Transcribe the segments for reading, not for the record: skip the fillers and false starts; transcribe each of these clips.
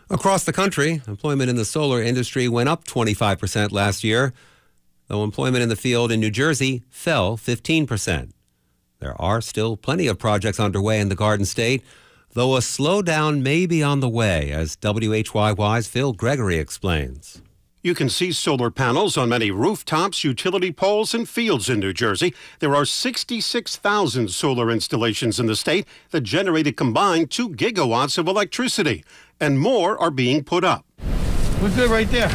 Across the country, employment in the solar industry went up 25% last year, though employment in the field in New Jersey fell 15%. There are still plenty of projects underway in the Garden State, though a slowdown may be on the way, as WHYY's Phil Gregory explains. You can see solar panels on many rooftops, utility poles, and fields in New Jersey. There are 66,000 solar installations in the state that generated combined 2 gigawatts of electricity, and more are being put up. We're good right there.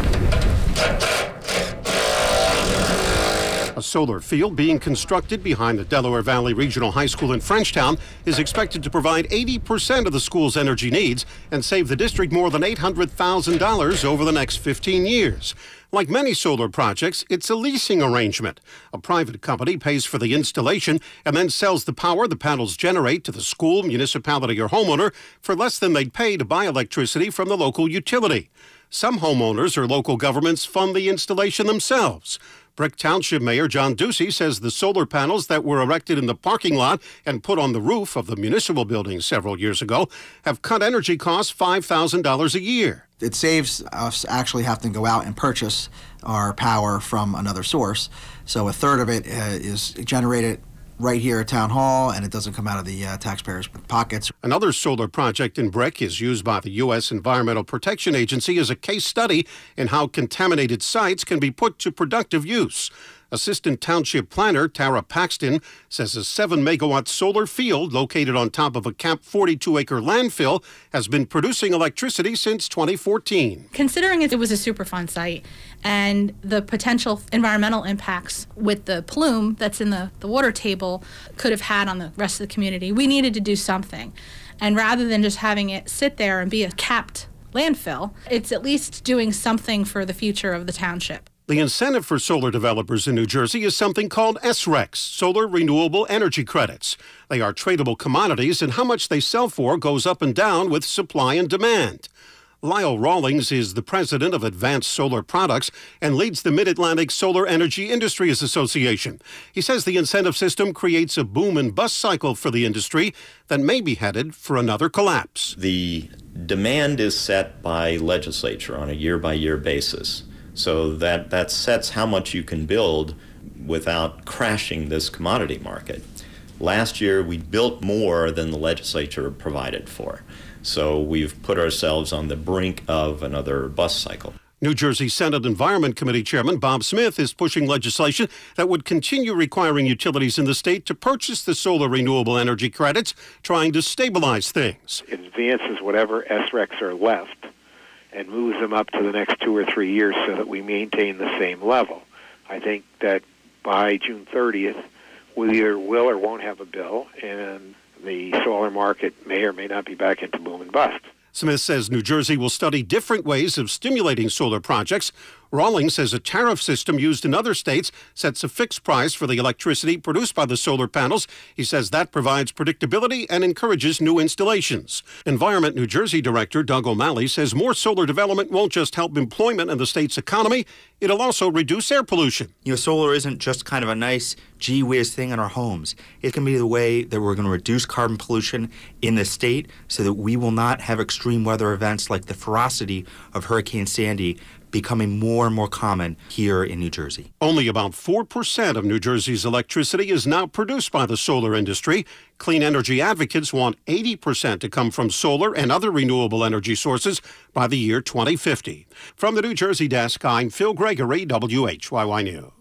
A solar field being constructed behind the Delaware Valley Regional High School in Frenchtown is expected to provide 80% of the school's energy needs and save the district more than $800,000 over the next 15 years. Like many solar projects, it's a leasing arrangement. A private company pays for the installation and then sells the power the panels generate to the school, municipality, or homeowner for less than they'd pay to buy electricity from the local utility. Some homeowners or local governments fund the installation themselves. Brick Township Mayor John Ducey says the solar panels that were erected in the parking lot and put on the roof of the municipal building several years ago have cut energy costs $5,000 a year. It saves us actually having to go out and purchase our power from another source. So a third of it is generated right here at Town Hall, and it doesn't come out of the taxpayers' pockets. Another solar project in Brick is used by the U.S. Environmental Protection Agency as a case study in how contaminated sites can be put to productive use. Assistant Township Planner Tara Paxton says a 7-megawatt solar field located on top of a capped 42-acre landfill has been producing electricity since 2014. Considering it was a Superfund site and the potential environmental impacts with the plume that's in the water table could have had on the rest of the community, we needed to do something. And rather than just having it sit there and be a capped landfill, it's at least doing something for the future of the township. The incentive for solar developers in New Jersey is something called SRECs, Solar Renewable Energy Credits. They are tradable commodities, and how much they sell for goes up and down with supply and demand. Lyle Rawlings is the president of Advanced Solar Products and leads the Mid-Atlantic Solar Energy Industries Association. He says the incentive system creates a boom and bust cycle for the industry that may be headed for another collapse. The demand is set by legislature on a year-by-year basis. So that sets how much you can build without crashing this commodity market. Last year, we built more than the legislature provided for. So we've put ourselves on the brink of another bust cycle. New Jersey Senate Environment Committee Chairman Bob Smith is pushing legislation that would continue requiring utilities in the state to purchase the solar renewable energy credits, trying to stabilize things. It advances whatever SRECs are left and moves them up to the next 2 or 3 years so that we maintain the same level. I think that by June 30th, we either will or won't have a bill, and the solar market may or may not be back into boom and bust. Smith says New Jersey will study different ways of stimulating solar projects. Rawlings says a tariff system used in other states sets a fixed price for the electricity produced by the solar panels. He says that provides predictability and encourages new installations. Environment New Jersey Director Doug O'Malley says more solar development won't just help employment in the state's economy, it'll also reduce air pollution. Solar isn't just kind of a nice gee whiz thing in our homes. It can be the way that we're going to reduce carbon pollution in the state so that we will not have extreme weather events like the ferocity of Hurricane Sandy becoming more and more common here in New Jersey. Only about 4% of New Jersey's electricity is now produced by the solar industry. Clean energy advocates want 80% to come from solar and other renewable energy sources by the year 2050. From the New Jersey desk, I'm Phil Gregory, WHYY News.